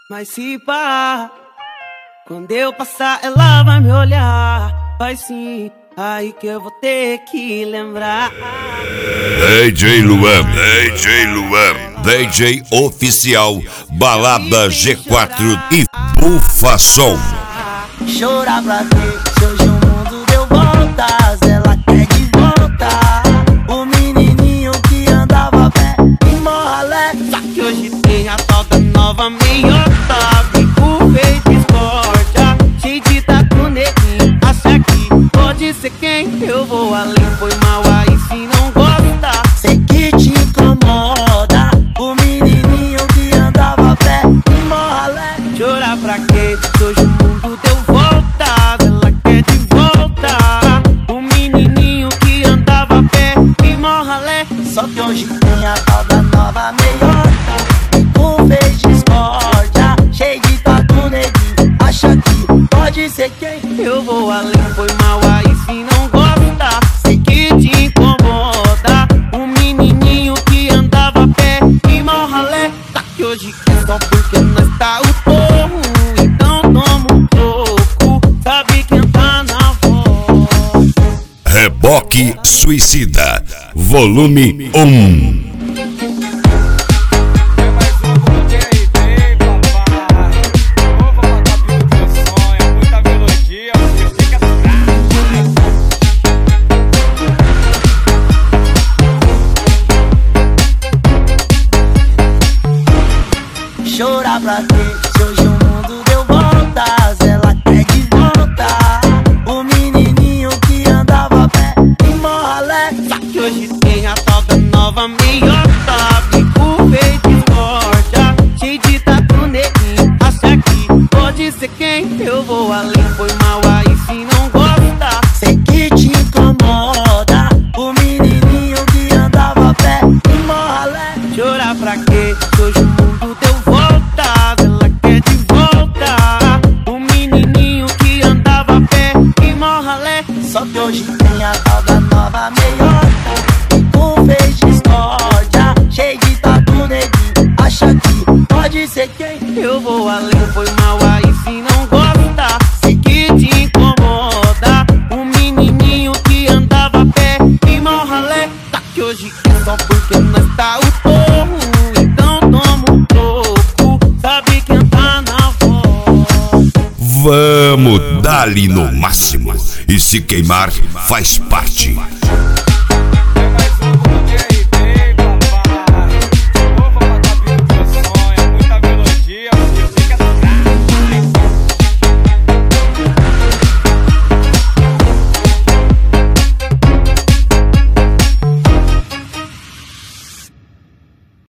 Mas se pá, quando eu passar ela vai me olhar. Vai sim, aí que eu vou ter que lembrar. DJ Luan, DJ oficial, Balada G4 e Bufa Som. Chorar pra ver se hoje o mundo deu voltas. Ela quer de volta o menininho que andava a pé em Morralé. Só que hoje tem a tal da nova meiota, bico feio de discórdia, cheio de tatu neguinho. Acha que pode ser quem? Eu vou além, foi mal aí se não gosta. Sei que te incomoda o menininho que andava a pé em Morralé. Chorar pra quê? Hoje o mundo deu voltas. Ela quer de volta o menininho que andava a pé em Morralé. Só que hoje tem a tal da nova meiota, um fez discórdia, cheio de tatu neguinho. Acha que pode ser quem? Eu vou além, foi mal aí se não gosta. Sei que te incomoda o menininho que andava a pé em Morralé. Tá que hoje é só porque nós tá o torro, então toma um pouco, sabe quem tá na voz. Reboque Suicida, volume 1. Chorar pra ver se hoje o mundo deu voltas. Ela quer de volta o menininho que andava a pé em Morralé. Só que hoje tem a tal da nova meiota, bico feio de discórdia, cheio de tatu neguinho. Acha que pode ser quem? Eu vou além, foi mal aí se não gosta. Sei que te incomoda o menininho que andava a pé em Morralé. Chorar pra quê? Hoje o mundo deu voltas. Ela quer de volta o menininho que andava a pé em Morralé. Só que hoje tem a tal da nova meiota, um fez discórdia, cheio de tatu neguinho. Acha que pode ser quem? Eu vou além, foi mal aí se não gosta. Sei que te incomoda o menininho que andava a pé em Morralé. Tá que hoje é só porque nós tá o torro, então toma um pouco, sabe quem tá na voz. Vamos dar-lhe no máximo, e se queimar faz parte.